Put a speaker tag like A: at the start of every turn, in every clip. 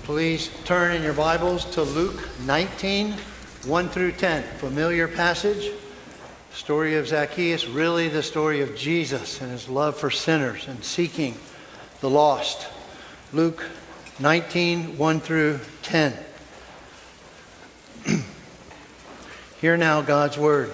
A: Please turn in your Bibles to Luke 19, 1 through 10. Familiar passage. Story of Zacchaeus, really the story of Jesus and his love for sinners and seeking the lost. Luke 19, 1 through 10. Hear now God's word.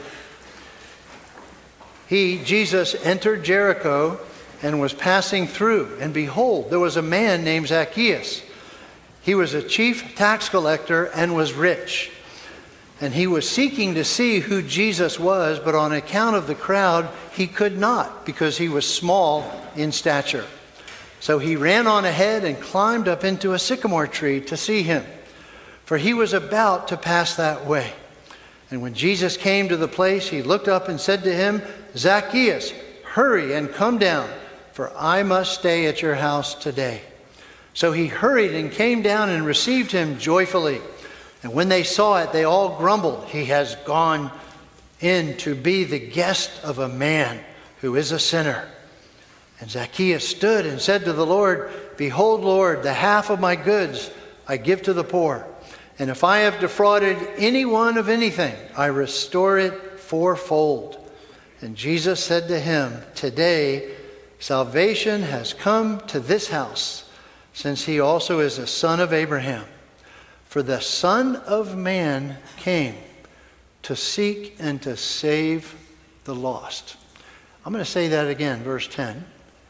A: He, Jesus, entered Jericho and was passing through. And behold, there was a man named Zacchaeus. He was a chief tax collector and was rich. And he was seeking to see who Jesus was, but on account of the crowd, he could not, because he was small in stature. So he ran on ahead and climbed up into a sycamore tree to see him, for he was about to pass that way. And when Jesus came to the place, he looked up and said to him, "Zacchaeus, hurry and come down, for I must stay at your house today." So he hurried and came down and received him joyfully. And when they saw it, they all grumbled, "He has gone in to be the guest of a man who is a sinner." And Zacchaeus stood and said to the Lord, "Behold, Lord, the half of my goods I give to the poor. And if I have defrauded anyone of anything, I restore it fourfold." And Jesus said to him, "Today salvation has come to this house, since he also is a son of Abraham. For the Son of Man came to seek and to save the lost." I'm going to say that again, verse 10.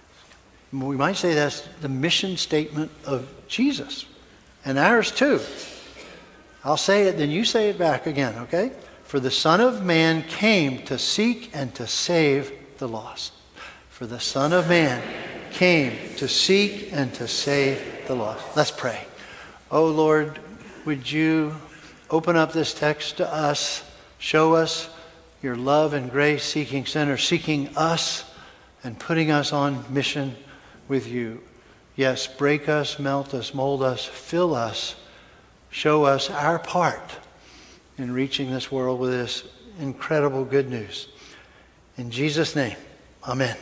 A: We might say that's the mission statement of Jesus, and ours too. I'll say it, then you say it back again, okay? For the Son of Man came to seek and to save the lost. For the Son of Man came to seek and to save the lost. Let's pray. Oh Lord, would you open up this text to us, show us your love and grace, seeking sinners, seeking us and putting us on mission with you. Yes, break us, melt us, mold us, fill us, show us our part in reaching this world with this incredible good news. In Jesus' name, amen.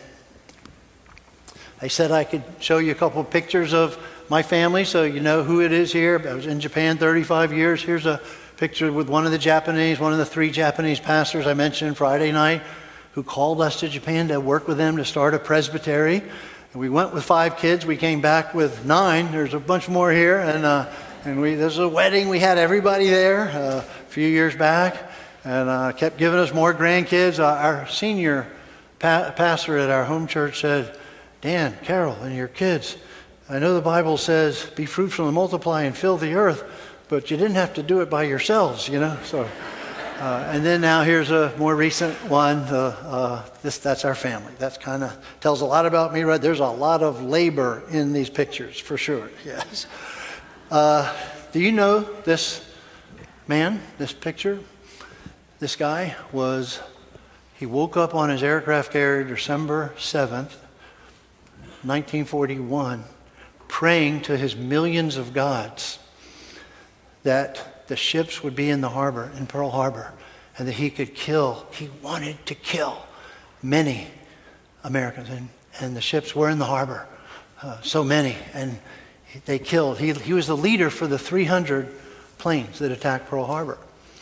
A: I said I could show you a couple of pictures of my family so you know who it is here. I was in Japan 35 years. Here's a picture with one of the three Japanese pastors I mentioned Friday night, who called us to Japan to work with them to start a presbytery. And we went with 5 kids. We came back with 9. There's a bunch more here. And there's a wedding. We had everybody there a few years back, and kept giving us more grandkids. Our senior pastor at our home church said, "Dan, Carol, and your kids, I know the Bible says, be fruitful and multiply and fill the earth, but you didn't have to do it by yourselves, you know." So, and then now here's a more recent one. That's our family. That's kind of tells a lot about me, right? There's a lot of labor in these pictures, for sure. Yes. Do you know this man, this picture? This guy he woke up on his aircraft carrier December 7th, 1941, praying to his millions of gods that the ships would be in the harbor, in Pearl Harbor, and that he wanted to kill many Americans. And the ships were in the harbor, so many, and they killed. He was the leader for the 300 planes that attacked Pearl Harbor.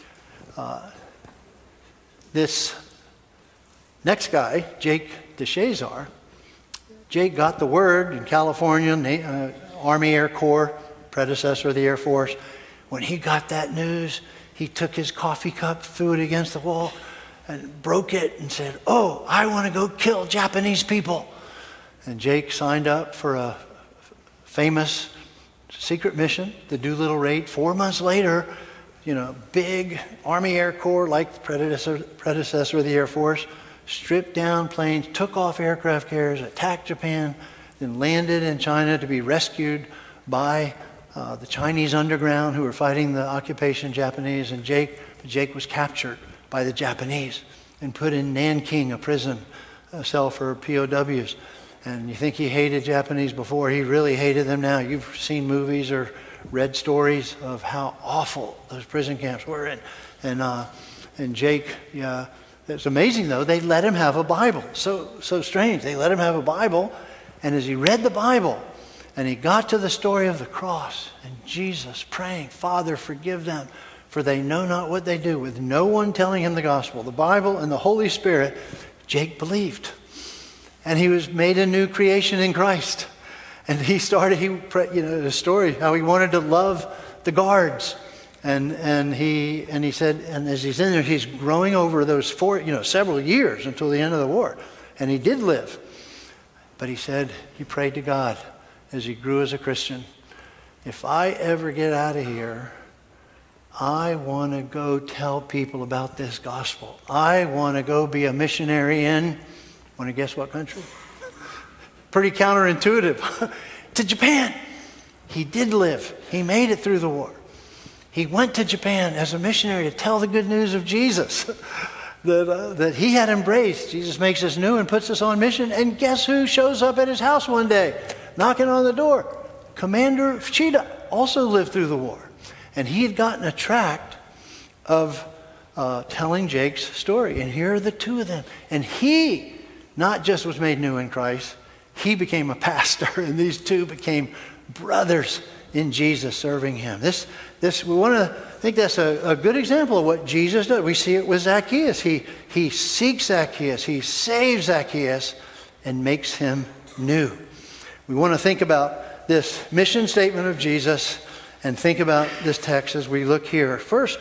A: This next guy, Jake DeShazar, Jake got the word in California, Army Air Corps, predecessor of the Air Force. When he got that news, he took his coffee cup, threw it against the wall, and broke it and said, "Oh, I want to go kill Japanese people." And Jake signed up for a famous secret mission, the Doolittle Raid. 4 months later, big Army Air Corps, like the predecessor of the Air Force, stripped down planes, took off aircraft carriers, attacked Japan, then landed in China to be rescued by the Chinese underground who were fighting the occupation Japanese. And Jake was captured by the Japanese and put in Nanking, a prison cell for POWs. And you think he hated Japanese before, he really hated them now. You've seen movies or read stories of how awful those prison camps were. And Jake, it's amazing though, they let him have a Bible. So strange. They let him have a Bible, and as he read the Bible, And he got to the story of the cross and Jesus praying, Father, forgive them, for they know not what they do, with no one telling him the gospel, the Bible and the Holy Spirit. Jake believed. And he was made a new creation in Christ. And the story, how he wanted to love the guards. And he said, and as he's in there, he's growing over those several years until the end of the war. And he did live. But he said, he prayed to God as he grew as a Christian, if I ever get out of here, I want to go tell people about this gospel. I want to go be a missionary in, want to guess what country? Pretty counterintuitive. To Japan. He did live. He made it through the war. He went to Japan as a missionary to tell the good news of Jesus that he had embraced. Jesus makes us new and puts us on mission. And guess who shows up at his house one day, knocking on the door? Commander Fuchida also lived through the war. And he had gotten a tract of telling Jake's story. And here are the two of them. And he not just was made new in Christ, he became a pastor. And these two became brothers in Jesus, serving him. We want to think that's a good example of what Jesus does. We see it with Zacchaeus. He seeks Zacchaeus. He saves Zacchaeus and makes him new. We want to think about this mission statement of Jesus and think about this text as we look here. First,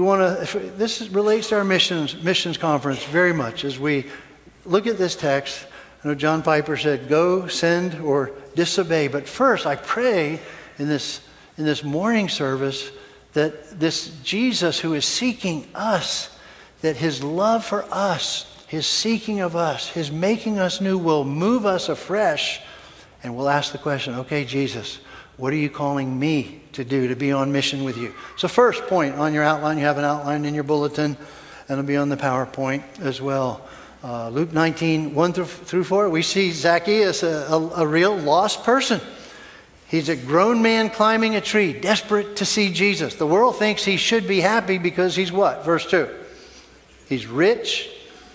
A: this relates to our missions conference very much as we look at this text. I know John Piper said, go, send, or disobey. But first, I pray in this morning service that this Jesus who is seeking us, that his love for us, his seeking of us, his making us new will move us afresh. And we'll ask the question, okay, Jesus, what are you calling me to do to be on mission with you? So first point on your outline, you have an outline in your bulletin, and it'll be on the PowerPoint as well. Luke 19, 1 through 4, we see Zacchaeus, a real lost person. He's a grown man climbing a tree, desperate to see Jesus. The world thinks he should be happy because he's what? Verse 2. He's rich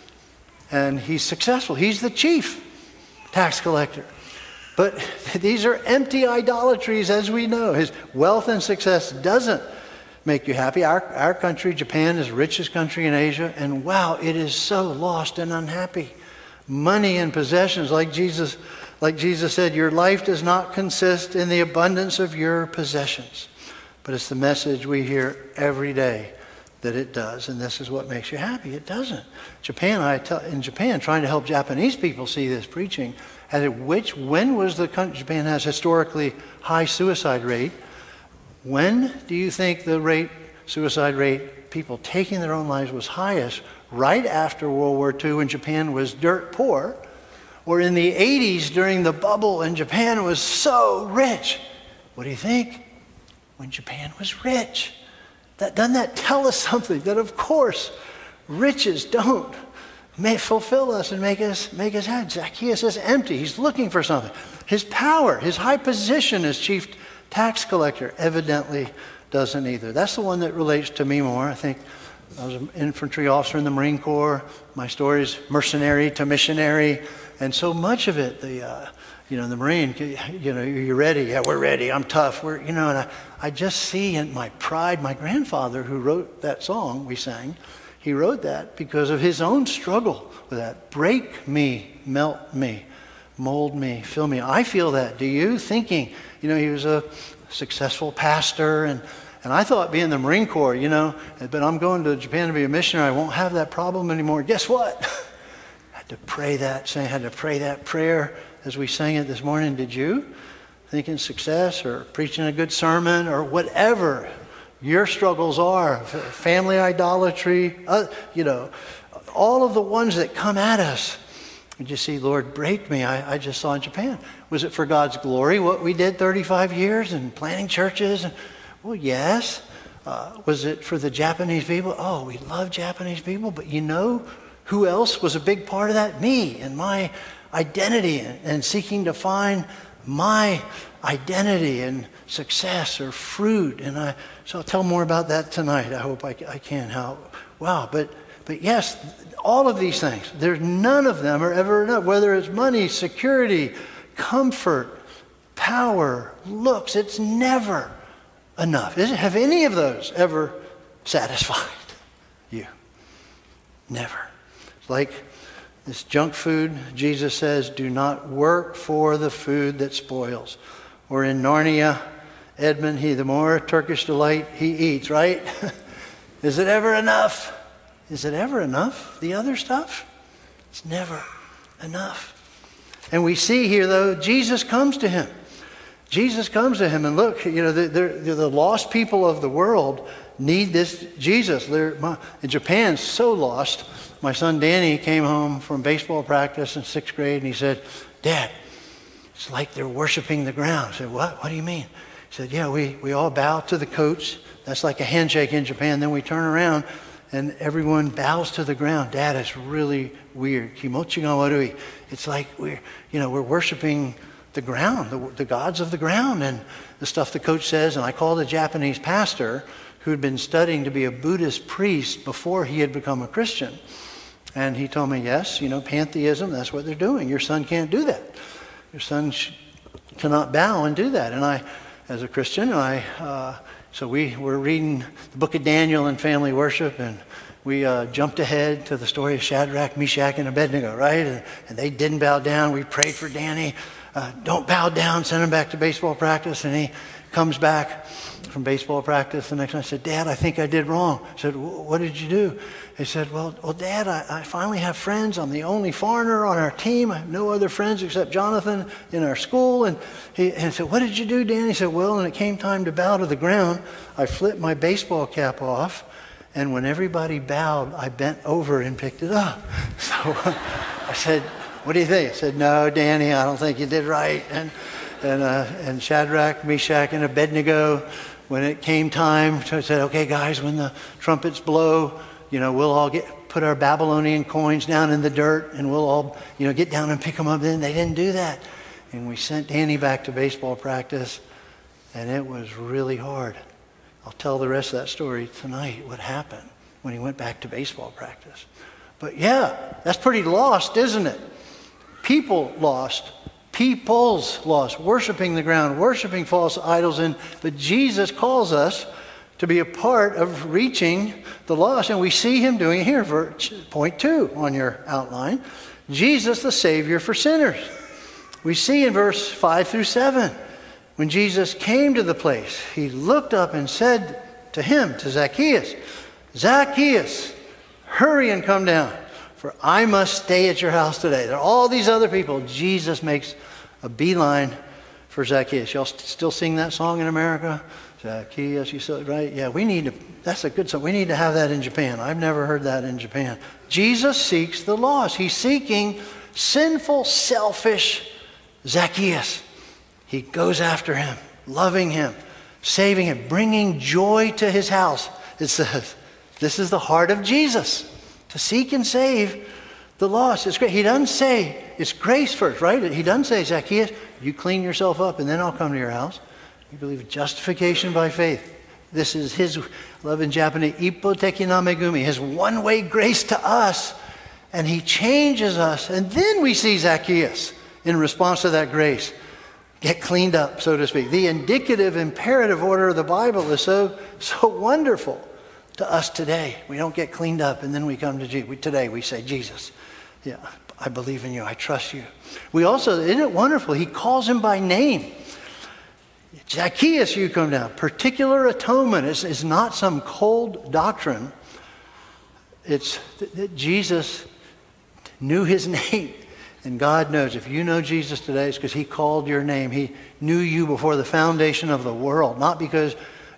A: and he's successful. He's the chief tax collector. But these are empty idolatries, as we know. His wealth and success doesn't make you happy. Our country, Japan, is the richest country in Asia, and wow, it is so lost and unhappy. Money and possessions, like Jesus said, your life does not consist in the abundance of your possessions. But it's the message we hear every day that it does, and this is what makes you happy. It doesn't. In Japan, trying to help Japanese people see this preaching, when was the country, Japan has historically high suicide rate. When do you think the suicide rate, people taking their own lives, was highest? Right after World War II, when Japan was dirt poor, or in the 80s during the bubble and Japan was so rich. What do you think? When Japan was rich. Doesn't that tell us something? That of course, riches don't fulfill us and make us happy. Zacchaeus is empty. He's looking for something. His power, his high position as chief tax collector evidently doesn't either. That's the one that relates to me more. I think I was an infantry officer in the Marine Corps. My story is mercenary to missionary. And so much of it, the Marine, you're ready. Yeah, we're ready. I'm tough. And I just see in my pride, my grandfather who wrote that song we sang, he wrote that because of his own struggle with that. Break me, melt me, mold me, fill me. I feel that. Do you? Thinking, he was a successful pastor, and I thought being in the Marine Corps, but I'm going to Japan to be a missionary. I won't have that problem anymore. Guess what? I had to pray that prayer as we sang it this morning. Did you? Thinking success or preaching a good sermon or whatever your struggles are, family idolatry, all of the ones that come at us. And you see, Lord, break me. I just saw in Japan. Was it for God's glory what we did 35 years and planting churches? Well, yes. Was it for the Japanese people? Oh, we love Japanese people. But who else was a big part of that? Me and my identity and seeking to find my identity and success or fruit. And so I'll tell more about that tonight. I hope I can. But yes, all of these things, none of them are ever enough. Whether it's money, security, comfort, power, looks. It's never enough. Have any of those ever satisfied you? Never. It's like this junk food. Jesus says, do not work for the food that spoils. Or in Narnia, Edmund, the more Turkish delight he eats, right? Is it ever enough? Is it ever enough? The other stuff? It's never enough. And we see here, though, Jesus comes to him. Jesus comes to him, and look, the lost people of the world need this Jesus. In Japan, so lost. My son Danny came home from baseball practice in 6th grade, and he said, Dad, it's like they're worshiping the ground. I said, what? What do you mean? He said, yeah, we all bow to the coach. That's like a handshake in Japan. Then we turn around, and everyone bows to the ground. Dad, it's really weird. Kimochi ga warui. It's like we're worshiping the ground, the gods of the ground, and the stuff the coach says. And I called a Japanese pastor who had been studying to be a Buddhist priest before he had become a Christian. And he told me, yes, pantheism, that's what they're doing. Your son can't do that. Your son cannot bow and do that. And I, as a Christian, so we were reading the book of Daniel in family worship, and we jumped ahead to the story of Shadrach, Meshach, and Abednego, right? And they didn't bow down. We prayed for Danny. Don't bow down, send him back to baseball practice. And he comes back from baseball practice the next night. I said, Dad, I think I did wrong. I said, what did you do? He said, well, Dad, I finally have friends. I'm the only foreigner on our team. I have no other friends except Jonathan in our school. And he said, what did you do, Dan? He said, well, when it came time to bow to the ground, I flipped my baseball cap off. And when everybody bowed, I bent over and picked it up. So I said, what do you think? I said, no, Danny, I don't think you did right. And Shadrach, Meshach, and Abednego, when it came time, so I said, okay, guys, when the trumpets blow, we'll all put our Babylonian coins down in the dirt, and we'll all, get down and pick them up. Then they didn't do that. And we sent Danny back to baseball practice, and it was really hard. I'll tell the rest of that story tonight, what happened when he went back to baseball practice. But yeah, that's pretty lost, isn't it? People lost. Peoples lost. Worshiping the ground, worshiping false idols. But Jesus calls us to be a part of reaching the lost. And we see him doing it here. Point 2 on your outline. Jesus, the Savior for sinners. We see in verse 5 through 7. When Jesus came to the place, he looked up and said to him, to Zacchaeus, Zacchaeus, hurry and come down, for I must stay at your house today. There are all these other people. Jesus makes a beeline for Zacchaeus. Y'all still sing that song in America? Zacchaeus, you said, right? Yeah, that's a good song. We need to have that in Japan. I've never heard that in Japan. Jesus seeks the lost. He's seeking sinful, selfish Zacchaeus. He goes after him, loving him, saving him, bringing joy to his house. It says, this is the heart of Jesus, to seek and save the lost. It's great. He doesn't say, it's grace first, right? He doesn't say, Zacchaeus, you clean yourself up and then I'll come to your house. You believe justification by faith. This is his, love in Japanese, ipoteki na megumi, his one-way grace to us. And he changes us. And then we see Zacchaeus in response to that grace get cleaned up, so to speak. The indicative, imperative order of the Bible is so wonderful to us today. We don't get cleaned up and then we come to Jesus. Today we say, Jesus, yeah, I believe in you. I trust you. We also, isn't it wonderful? He calls him by name. Zacchaeus, you come down. Particular atonement is not some cold doctrine. It's that Jesus knew his name. And God knows if you know Jesus today, it's because he called your name. He knew you before the foundation of the world. Not because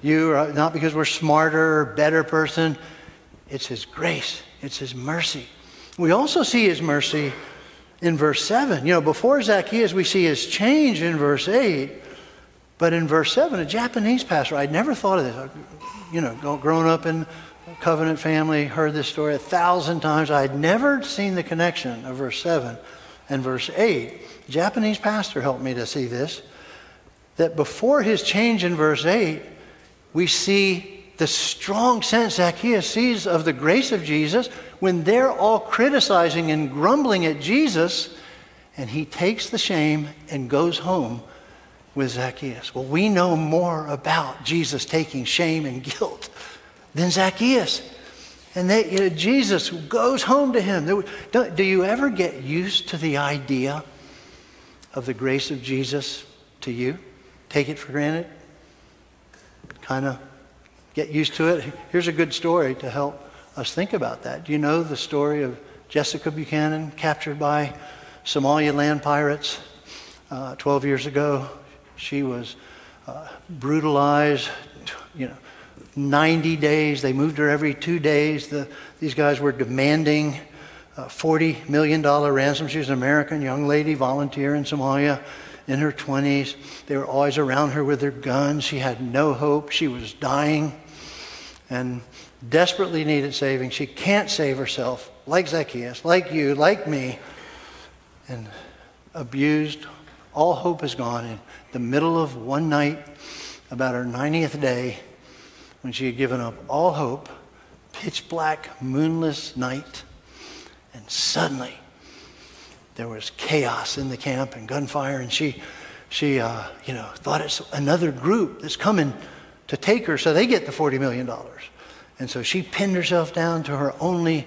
A: we're smarter or better person. It's his grace. It's his mercy. We also see his mercy in verse 7. Before Zacchaeus, we see his change in verse 8. But in verse 7, a Japanese pastor, I'd never thought of this. Growing up in a covenant family, heard this story 1,000 times. I'd never seen the connection of verse 7 and verse 8. A Japanese pastor helped me to see this. That before his change in verse 8, we see the strong sense Zacchaeus sees of the grace of Jesus when they're all criticizing and grumbling at Jesus, and he takes the shame and goes home with Zacchaeus? Well, we know more about Jesus taking shame and guilt than Zacchaeus. And Jesus goes home to him. Do you ever get used to the idea of the grace of Jesus to you? Take it for granted? Kind of get used to it? Here's a good story to help us think about that. Do you know the story of Jessica Buchanan, captured by Somalia land pirates 12 years ago? She was brutalized, 90 days. They moved her every 2 days. These guys were demanding $40 million ransom. She was an American young lady, volunteer in Somalia, in her 20s. They were always around her with their guns. She had no hope. She was dying and desperately needed saving. She can't save herself, like Zacchaeus, like you, like me, and abused. All hope is gone. In the middle of one night, about her 90th day, when she had given up all hope, pitch black, moonless night, and suddenly there was chaos in the camp and gunfire, and she thought it's another group that's coming to take her, so they get the $40 million. And so she pinned herself down to her only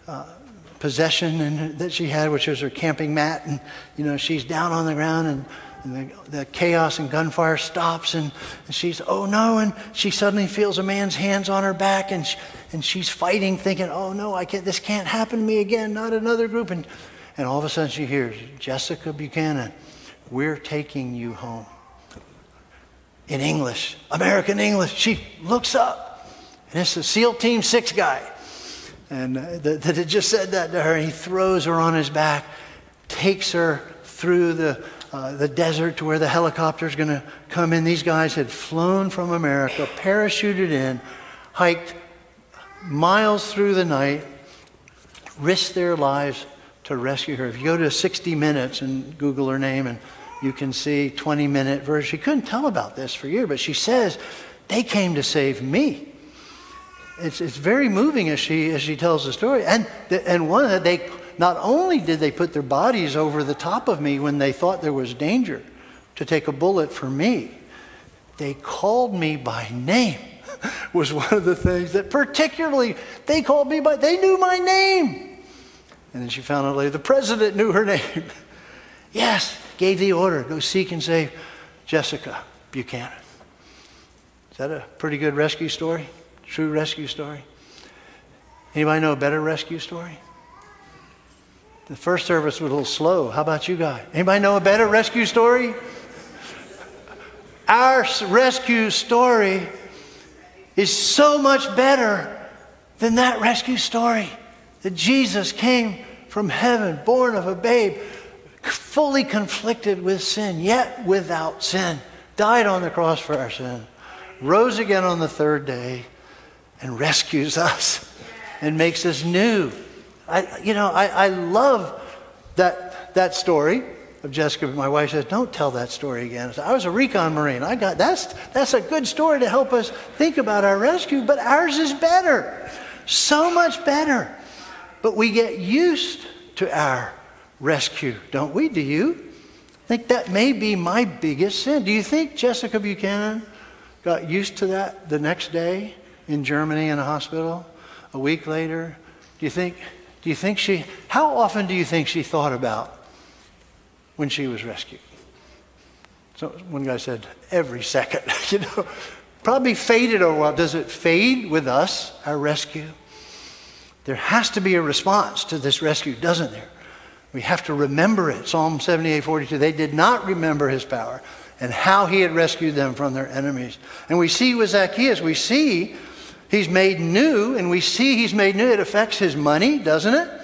A: possession that she had, which was her camping mat, and she's down on the ground, and the chaos and gunfire stops, and she's, oh no, and she suddenly feels a man's hands on her back, and she's fighting, thinking, oh no, this can't happen to me again, not another group. And all of a sudden she hears, Jessica Buchanan, we're taking you home. In English, American English. She looks up, and it's the SEAL Team 6 guy. And that had just said that to her, and he throws her on his back, takes her through the desert to where the helicopter's going to come in. These guys had flown from America, parachuted in, hiked miles through the night, risked their lives to rescue her. If you go to 60 Minutes and Google her name, and you can see 20-minute version. She couldn't tell about this for years, but she says, they came to save me. It's very moving as she tells the story. And one of that, they not only did they put their bodies over the top of me when they thought there was danger to take a bullet for me, they called me by name. Was one of the things that particularly they called me by. They knew my name. And then she found out later the president knew her name. Yes, gave the order, go seek and save Jessica Buchanan. Is that a pretty good rescue story? True rescue story? Anybody know a better rescue story? The first service was a little slow. How about you guys? Anybody know a better rescue story? Our rescue story is so much better than that rescue story. That Jesus came from heaven, born of a babe, fully conflicted with sin, yet without sin, died on the cross for our sin, rose again on the third day, and rescues us and makes us new. I love that story of Jessica. My wife says, don't tell that story again. I said, I was a recon Marine. That's a good story to help us think about our rescue, but ours is better. So much better. But we get used to our rescue, don't we? Do you? I think that may be my biggest sin. Do you think Jessica Buchanan got used to that the next day in Germany in a hospital, a week later? Do you think she, how often do you think she thought about when she was rescued? So one guy said, every second, probably faded over a while. Does it fade with us, our rescue? There has to be a response to this rescue, doesn't there? We have to remember it. Psalm 78:42, they did not remember his power and how he had rescued them from their enemies. And we see with Zacchaeus, we see he's made new, and we see he's made new. It affects his money, doesn't it?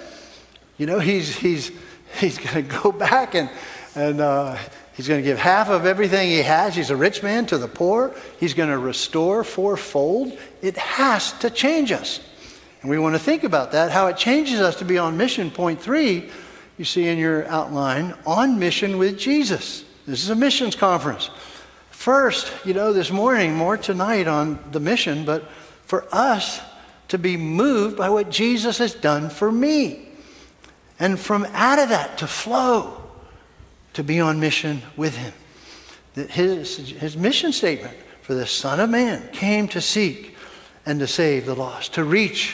A: He's going to go back and he's going to give half of everything he has. He's a rich man to the poor. He's going to restore fourfold. It has to change us. And we want to think about that, how it changes us to be on mission. Point 3, you see in your outline, on mission with Jesus. This is a missions conference. First, this morning, more tonight on the mission, but for us to be moved by what Jesus has done for me. And from out of that to flow, to be on mission with him. that his mission statement for the Son of Man came to seek and to save the lost, to reach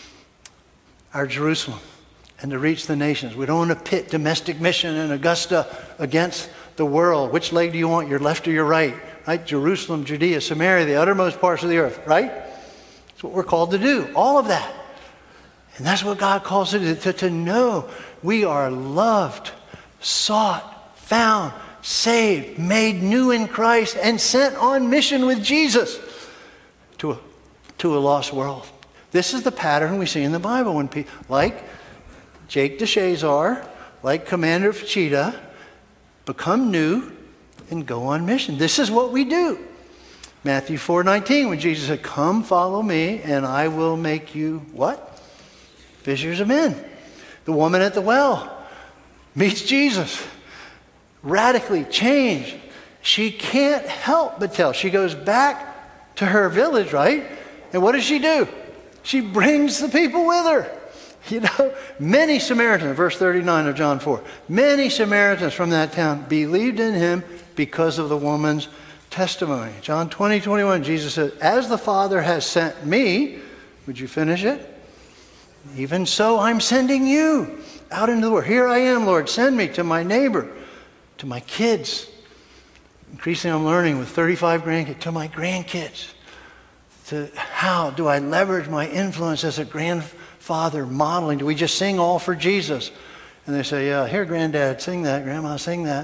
A: our Jerusalem and to reach the nations. We don't want to pit domestic mission in Augusta against the world. Which leg do you want, your left or your right? Right? Jerusalem, Judea, Samaria, the uttermost parts of the earth, right? That's what we're called to do, all of that. And that's what God calls us to know we are loved, sought, found, saved, made new in Christ, and sent on mission with Jesus to a lost world. This is the pattern we see in the Bible when people, like Jake DeShazar, like Commander Fachita, become new and go on mission. This is what we do. Matthew 4:19, when Jesus said, "Come, follow me, and I will make you," what? Fishers of men. The woman at the well meets Jesus. Radically changed. She can't help but tell. She goes back to her village, right? And what does she do? She brings the people with her. You know, many Samaritans, verse 39 of John 4, many Samaritans from that town believed in him because of the woman's testimony. John 20:21, Jesus said, "As the Father has sent me," would you finish it? "Even so I'm sending you out into the world. Here I am, Lord, send me to my neighbor, to my kids." Increasingly I'm learning with 35 grandkids, to my grandkids. To how do I leverage my influence as a grandfather modeling? Do we just sing all for Jesus? And they say, "Yeah, here, Granddad, sing that. Grandma, sing that."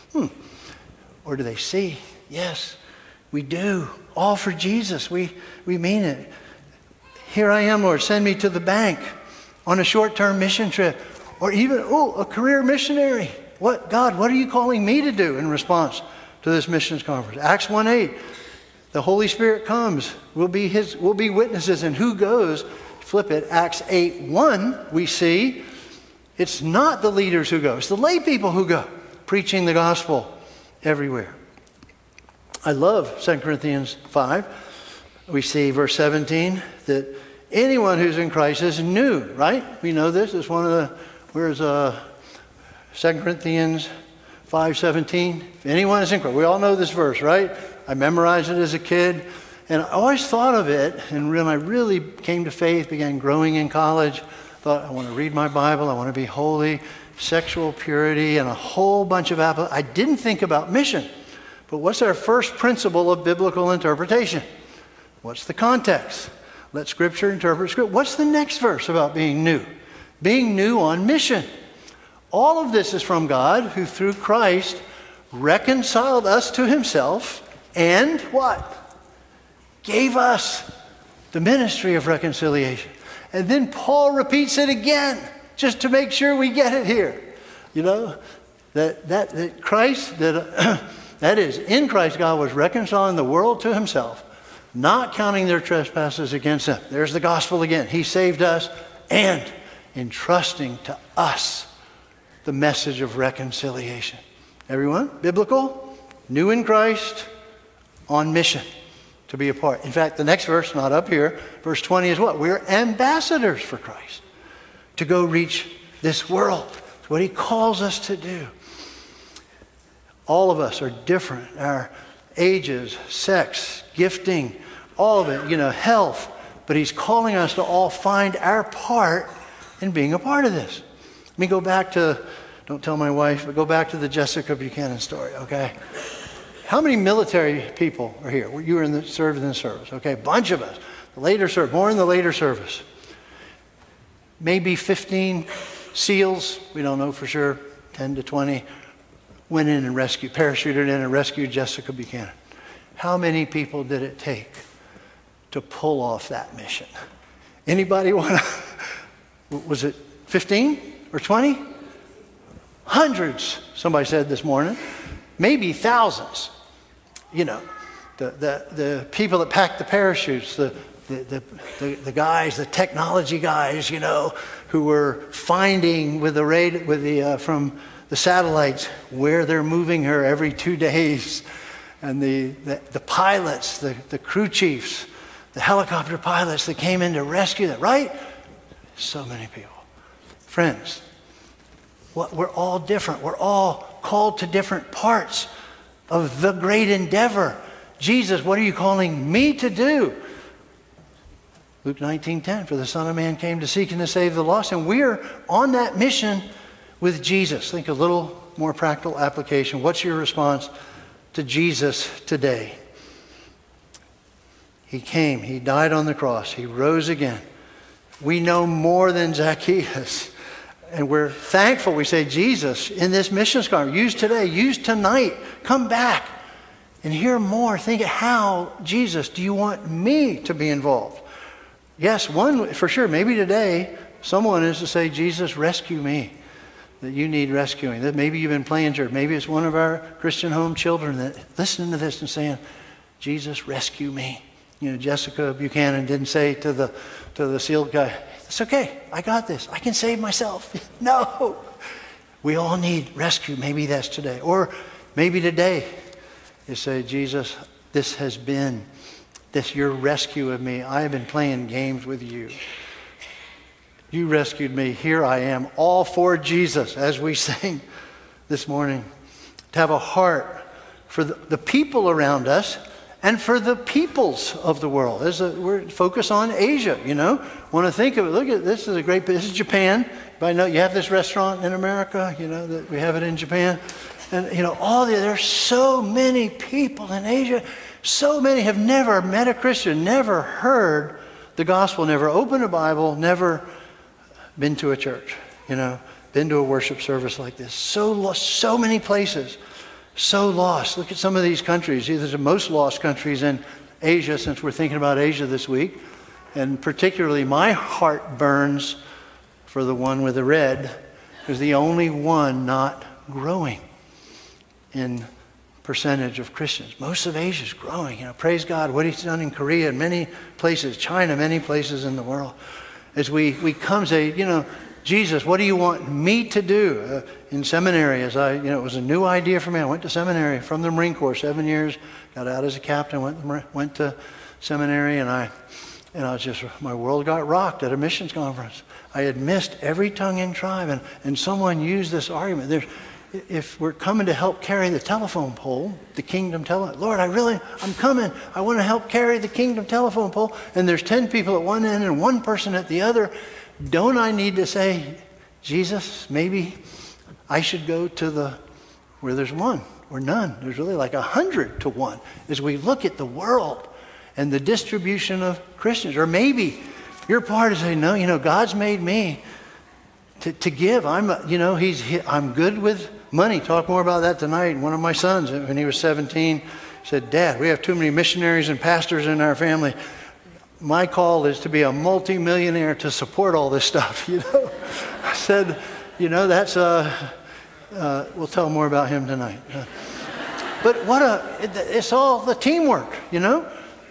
A: Or do they see? Yes, we do. All for Jesus. We mean it. "Here I am, Lord, send me to the bank on a short-term mission trip." Or even, a career missionary. What, God, what are you calling me to do in response to this missions conference? Acts 1:8. The Holy Spirit comes. We'll be witnesses. And who goes? Flip it. Acts 8:1, we see it's not the leaders who go. It's the lay people who go, preaching the gospel everywhere. I love 2 Corinthians 5. We see verse 17 that anyone who's in Christ is new, right? We know this. It's one of the, where's 2 Corinthians 5:17? If anyone is in Christ. We all know this verse, right? I memorized it as a kid. And I always thought of it, and when I really came to faith, began growing in college, thought I want to read my Bible, I want to be holy, sexual purity, and a whole bunch of I didn't think about mission. But what's our first principle of biblical interpretation? What's the context? Let Scripture interpret Scripture. What's the next verse about being new? Being new on mission. All of this is from God, who through Christ reconciled us to himself and what? Gave us the ministry of reconciliation. And then Paul repeats it again, just to make sure we get it here. You know, that Christ, that is, in Christ God was reconciling the world to himself, not counting their trespasses against them. There's the gospel again. He saved us and entrusting to us the message of reconciliation. Everyone, biblical, new in Christ, on mission to be a part. In fact, the next verse, not up here, verse 20 is what? We're ambassadors for Christ to go reach this world. It's what he calls us to do. All of us are different. Our ages, sex, gifting, all of it, health. But he's calling us to all find our part in being a part of this. Let me go back to, don't tell my wife, but go back to the Jessica Buchanan story, okay? How many military people are here? You were served in the service, okay? A bunch of us. Later service, more in the later service. Maybe 15 SEALs, we don't know for sure, 10 to 20, went in and parachuted in and rescued Jessica Buchanan. How many people did it take to pull off that mission? Anybody want to, was it 15 or 20? Hundreds, somebody said this morning. Maybe thousands. The people that packed the parachutes, the guys, the technology guys, who were finding from the satellites where they're moving her every 2 days, and the pilots, the crew chiefs, the helicopter pilots that came in to rescue them, right? So many people. Friends, we're all different. We're all called to different parts of the great endeavor. Jesus, what are you calling me to do? Luke 19:10, for the Son of Man came to seek and to save the lost. And we're on that mission with Jesus. Think a little more practical application. What's your response to Jesus today? He came, he died on the cross, he rose again. We know more than Zacchaeus. And we're thankful. We say, Jesus, in this missions conference, use today, use tonight, come back and hear more. Think, how, Jesus, do you want me to be involved? Yes, one for sure. Maybe today someone is to say, Jesus, rescue me. That you need rescuing. That maybe you've been playing church. Maybe it's one of our Christian home children that listening to this and saying, Jesus, rescue me. You know, Jessica Buchanan didn't say to the sealed guy, it's okay, I got this. I can save myself. No. We all need rescue. Maybe that's today. Or maybe today you say, Jesus, this has been your rescue of me. I have been playing games with you. You rescued me. Here I am, all for Jesus, as we sing this morning. To have a heart for the people around us and for the peoples of the world. We're focused on Asia, you know. Want to think of it. Look at this. This is Japan. I know you have this restaurant in America, you know, that we have it in Japan. And, you know, there's so many people in Asia. So many have never met a Christian, never heard the gospel, never opened a Bible, never been to a church, you know, been to a worship service like this. So many places, so lost. Look at some of these countries. These are the most lost countries in Asia, since we're thinking about Asia this week. And particularly my heart burns for the one with the red, because the only one not growing in percentage of Christians. Most of Asia is growing. You know, praise God, what he's done in Korea and many places, China, many places in the world. As we come and say, you know, Jesus, what do you want me to do? In seminary, it was a new idea for me. I went to seminary from the Marine Corps, 7 years, got out as a captain, went to seminary, and my world got rocked at a missions conference. I had missed every tongue and tribe, and someone used this argument. If we're coming to help carry the telephone pole, the kingdom telephone, Lord, I'm coming. I want to help carry the kingdom telephone pole. And there's 10 people at one end and one person at the other. Don't I need to say, Jesus, maybe I should go to where there's one or none? There's really like 100 to 1 as we look at the world and the distribution of Christians. Or maybe your part is saying, no, you know, God's made me to give. I'm good with money. Talk more about that tonight. One of my sons, when he was 17, said, Dad, we have too many missionaries and pastors in our family. My call is to be a multimillionaire to support all this stuff, you know. I said, you know, that's, we'll tell more about him tonight. But it's all the teamwork, you know.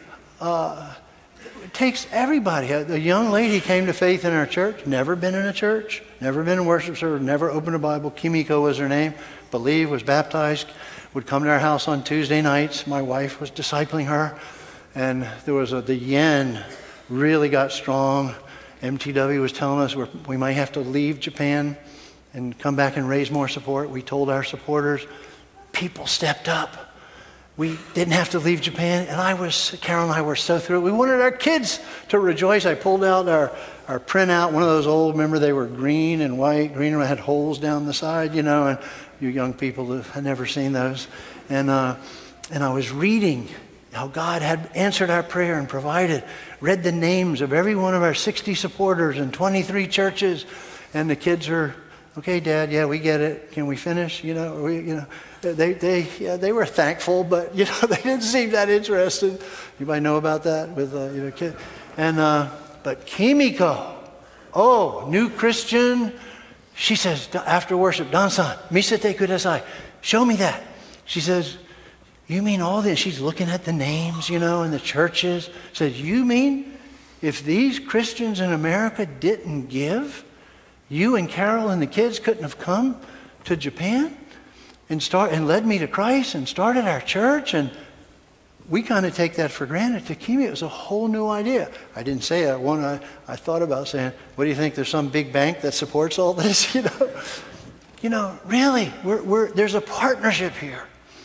A: It takes everybody. A young lady came to faith in our church, never been in a church, never been in worship service, never opened a Bible. Kimiko was her name, believed, was baptized, would come to our house on Tuesday nights. My wife was discipling her, and there was the yen really got strong. MTW was telling us we might have to leave Japan and come back and raise more support. We told our supporters, people stepped up. We didn't have to leave Japan, and Carol and I were so thrilled. We wanted our kids to rejoice. I pulled out our printout, one of those old, remember they were green and white, green and had holes down the side, you know, and you young people have never seen those. And I was reading how God had answered our prayer and provided, read the names of every one of our 60 supporters in 23 churches, and the kids are, okay, Dad, yeah, we get it. Can we finish? You know, they were thankful, but you know they didn't seem that interested. Anybody know about that with kid? And but Kimiko, new Christian. She says after worship, Dan-san, misete kudasai. Show me that. She says, you mean all this? She's looking at the names, you know, in the churches. Says, you mean if these Christians in America didn't give, you and Carol and the kids couldn't have come to Japan and led me to Christ and started our church? And we kind of take that for granted. To Kimi, it was a whole new idea. I didn't say it. I thought about saying, what do you think? There's some big bank that supports all this? You know, really, there's a partnership here.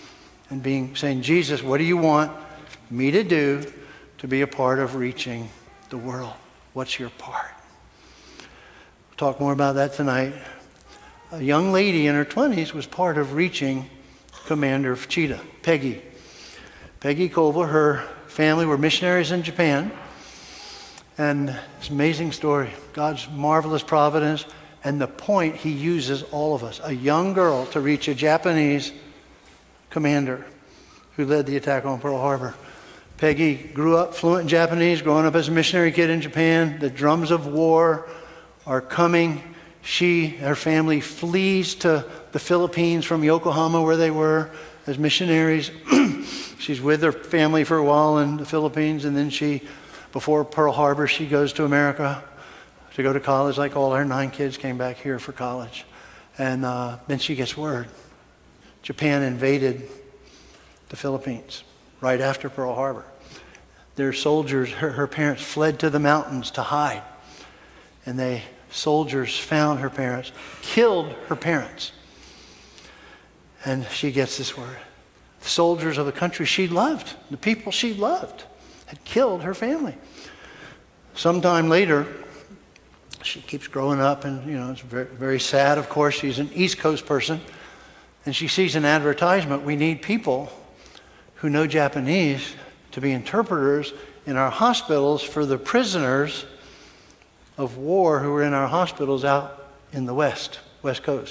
A: and saying, Jesus, what do you want me to do to be a part of reaching the world? What's your part? We'll talk more about that tonight. A young lady in her 20s was part of reaching Commander of Cheetah, Peggy. Peggy Koval, her family were missionaries in Japan. And it's an amazing story. God's marvelous providence and the point he uses all of us. A young girl to reach a Japanese commander who led the attack on Pearl Harbor. Peggy grew up fluent in Japanese, growing up as a missionary kid in Japan. The drums of war are coming. Her family flees to the Philippines from Yokohama where they were as missionaries. She's with her family for a while in the Philippines, and then before Pearl Harbor, she goes to America to go to college, like all her 9 kids came back here for college. And then she gets word. Japan invaded the Philippines right after Pearl Harbor. Their soldiers, her parents fled to the mountains to hide. And soldiers found her parents, killed her parents. And she gets this word. The soldiers of the country she loved, the people she loved, had killed her family. Sometime later, she keeps growing up, and it's very, very sad. Of course, she's an East Coast person, and she sees an advertisement. We need people who know Japanese to be interpreters in our hospitals for the prisoners of war who were in our hospitals out in the West Coast.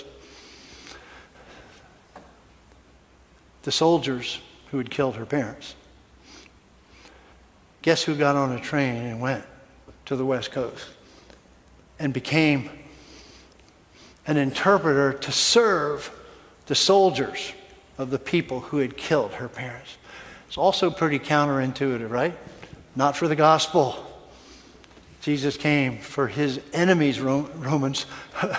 A: The soldiers who had killed her parents. Guess who got on a train and went to the West Coast and became an interpreter to serve the soldiers of the people who had killed her parents? It's also pretty counterintuitive, right? Not for the gospel. Jesus came for his enemies, Romans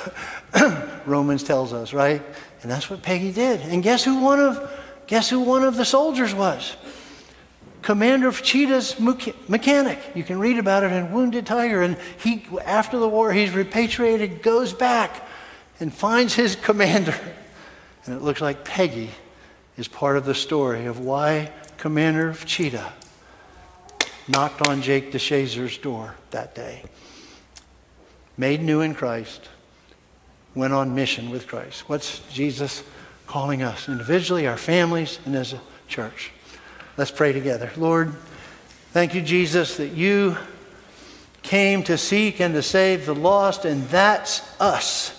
A: tells us, right? And that's what Peggy did. And guess who one of the soldiers was? Commander of Cheetah's mechanic. You can read about it in Wounded Tiger. And after the war, he's repatriated, goes back, and finds his commander. And it looks like Peggy is part of the story of why Commander of Cheetah knocked on Jake DeShazer's door that day. Made new in Christ, went on mission with Christ. What's Jesus calling us individually, our families, and as a church? Let's pray together. Lord, thank you, Jesus, that you came to seek and to save the lost, and that's us.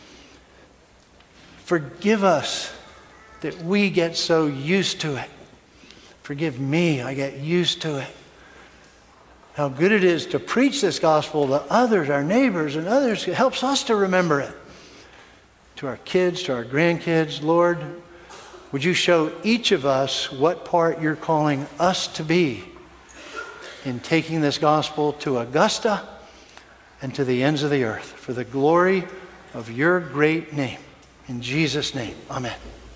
A: Forgive us that we get so used to it. Forgive me, I get used to it. How good it is to preach this gospel to others, our neighbors and others. It helps us to remember it. To our kids, to our grandkids, Lord, would you show each of us what part you're calling us to be in taking this gospel to Augusta and to the ends of the earth for the glory of your great name. In Jesus' name, amen.